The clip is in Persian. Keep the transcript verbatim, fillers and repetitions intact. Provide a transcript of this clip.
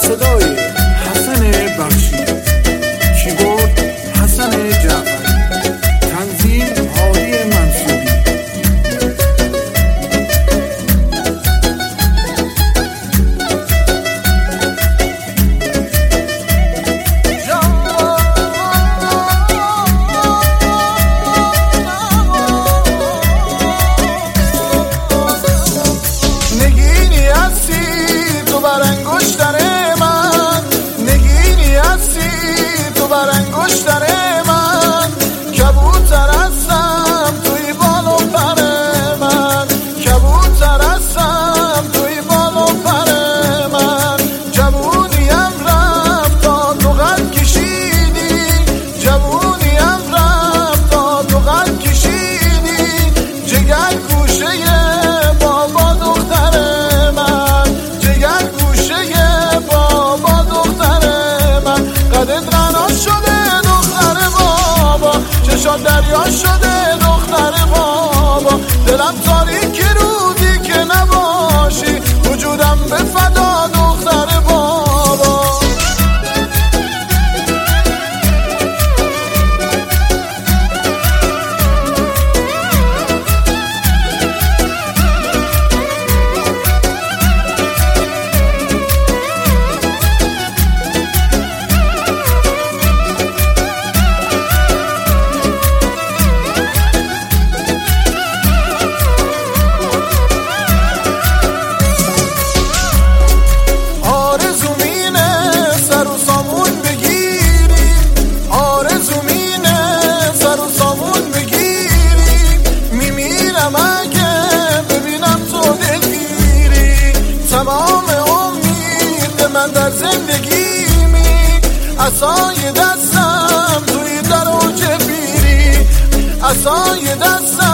صدای حسن بخشی، کیبورد حسن جعفری، تنظیم هادی منصوری. نگینی هستی تو بر انگشتر من، نگینی هستی تو بر انگشتر من، کبوتر هستم توی بال و پر من، کبوتر هستم توی بال و پر من. جوونیم رفت تا تو قد کشیدی، جوونیم رفت تا تو قد کشیدی، جگر گوشه بابا دختر من، جگر گوشه بابا دختر من. قدت غنا شده دختر بابا، چشات دریا شده دختر بابا. دلم تاریک روزی که نباشی، وجودم به فدا دختر بابا. تمام امید من در زندگیمی، عصای دستم توی در و جبیری، عصای دستم